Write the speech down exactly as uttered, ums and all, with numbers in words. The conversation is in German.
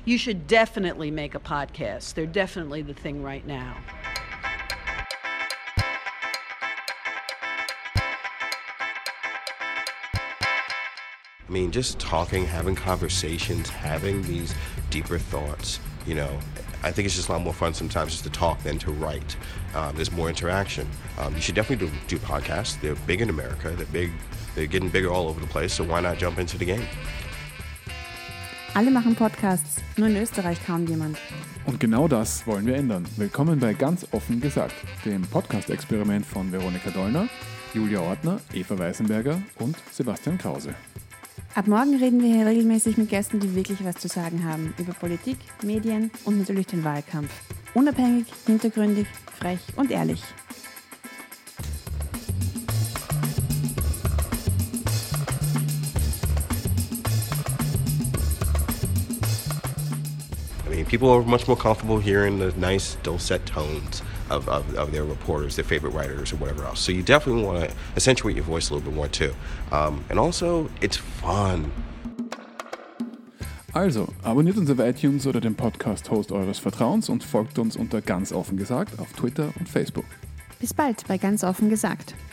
you should definitely make a podcast. They're definitely the thing right now. I mean, just talking, having conversations, having these deeper thoughts, you know, I think it's just a lot more fun sometimes just to talk than to write. Um, there's more interaction. Um, you should definitely do, do podcasts. They're big in America. They're big. They're getting bigger all over the place. So why not jump into the game? Alle machen Podcasts, nur in Österreich kaum jemand. Und genau das wollen wir ändern. Willkommen bei Ganz offen gesagt, dem Podcast-Experiment von Veronika Dollner, Julia Ortner, Eva Weißenberger und Sebastian Krause. Ab morgen reden wir hier regelmäßig mit Gästen, die wirklich was zu sagen haben. Über Politik, Medien und natürlich den Wahlkampf. Unabhängig, hintergründig, frech und ehrlich. I mean, people are much more comfortable hearing the nice dulcet tones of, of, of their reporters, their favorite writers, or whatever else. So you definitely want to accentuate your voice a little bit more too. Um, and also, it's fun. Also, abonniert uns auf iTunes oder den Podcast-Host eures Vertrauens und folgt uns unter Ganz offen gesagt auf Twitter und Facebook. Bis bald bei Ganz offen gesagt.